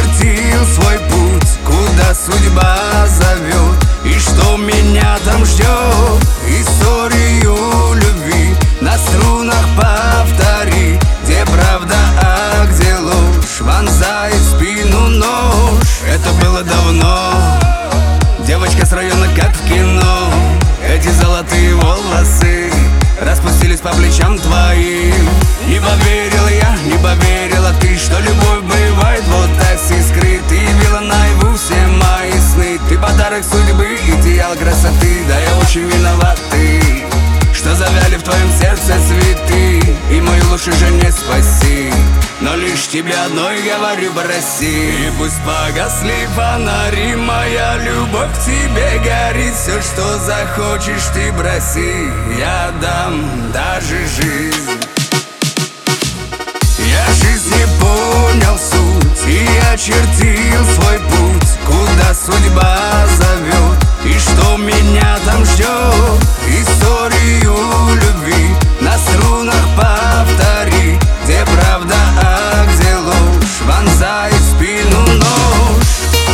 очертил свой путь, куда судьба зовет, и что меня там ждет. Историю любви на струнах повтори, где правда, а где ложь, вонзает в спину нож. Это было давно, девочка с района, как в кино. Эти золотые волосы распустились по плечам твоим. Не поверил я, не поверила ты, что любовь бывает вот так с искры. Ты явила наяву все мои сны. Ты подарок судьбы, идеал красоты. Да я очень виноват, ты, что завяли в твоем сердце цветы. И мою ложь уже не спаси, но лишь тебе одной говорю, проси. И пусть погасли фонари, моя любовь к тебе горит. Все, что захочешь, ты броси, я дам даже жизнь. Я жизни понял суть и очертил свой путь, куда судьба зовет, и что меня там ждет. Историю любви на струнах повтори, где правда, а где ложь, вонзает в спину нож.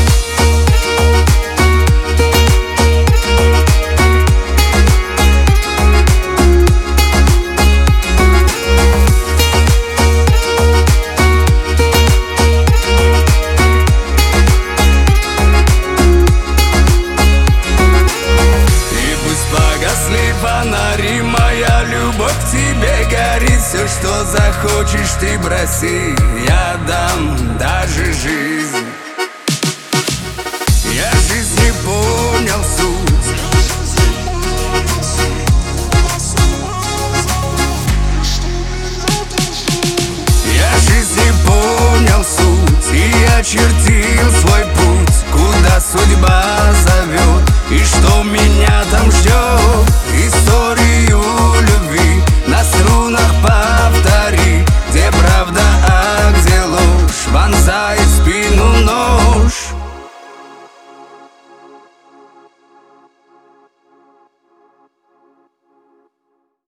Фонари, моя любовь к тебе горит. Все, что захочешь, ты броси, я дам даже жизнь. Я жизни понял суть. Я жизни понял суть и очертил